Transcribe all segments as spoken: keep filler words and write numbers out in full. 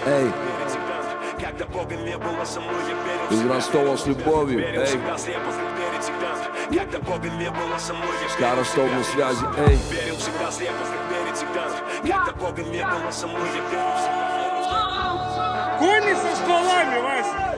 Эй, из Ростова с любовью, эй. Ска Ростов на связи, эй. Кони со стволами, Вася.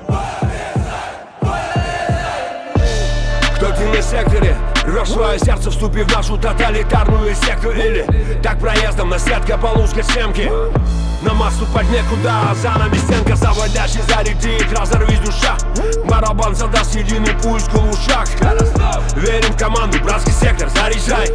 Кто ты на секторе? Рвешь свое сердце, вступив в нашу тоталитарную секту. Или так проездом на сетка полузкой семки. На массу под некуда, а за нами стенка заводящий зарядит, разорвись душа. Барабан задаст единый пульс в ушах. Верим в команду, братский сектор, заряжай.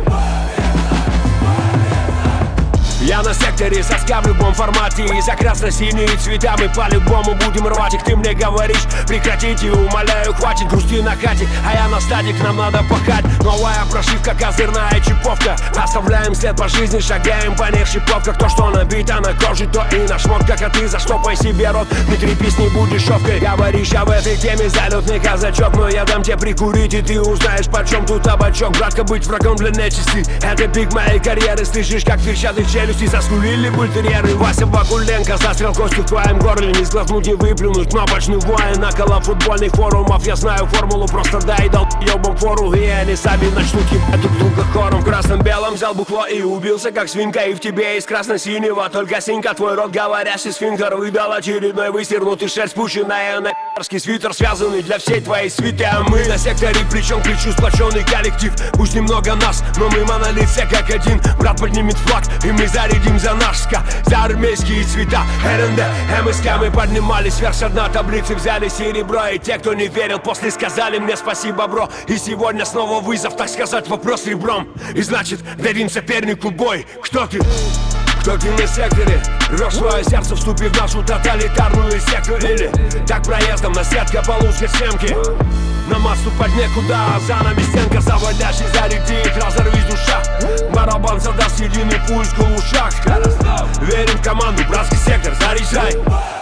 Я на секторе, соска в любом формате. И за красно-синие цвета мы по-любому будем рвать их. Ты мне говоришь, прекратите, умоляю, хватит грусти на хате. А я на стадик, нам надо пахать. Новая прошивка, козырная чиповка. Оставляем след по жизни, шагаем по них шиповках. То, что набито на коже, то и на шмотках. А ты заштопай себе рот, не трепись, не будешь шовкой. Говоришь, я в этой теме залетный казачок. Но я дам тебе прикурить, и ты узнаешь, почем тут табачок. Братка, быть врагом для нечисти — это пик моей карьеры. Слышишь, как трещат их челюсти. Заскулили бультерьеры. Вася Бакуленко застрял костью в твоем горле. Не сглотнуть, не выплюнуть, кнопочный воин. Около футбольных форумов я знаю формулу. Просто дай дал ебам фору, и они сами начнут ебать друг друга хором. В красном-белом взял бухло и убился как свинка. И в тебе из красно-синего только синька. Твой рот говорящий сфинктер выдал очередной высернутый шерсть, спущенная на ***ский свитер, связанный для всей твоей свиты. А мы на секторе плечом к плечу, сплоченный коллектив. Пусть немного нас, но мы монолит все как один. Брат поднимет флаг, и мы зарядим за наш ска, за армейские цвета. эр эн дэ, эм эс ка мы поднимались вверх с дна таблицы, взяли серебро. И те, кто не верил, после сказали мне спасибо, бро. И сегодня снова вызов, так сказать, вопрос ребром. И значит, дадим сопернику бой. Кто ты? Кто ты на секторе? Рвешь свое сердце, вступив в нашу тоталитарную секту. Или так проездом на сетка полузкой семки. На массу под некуда, а за нами стенка заводящий зарядит, разорвись душа. Барабан задаст единый пульс в ушах. Верим в команду, братский сектор, заряжай.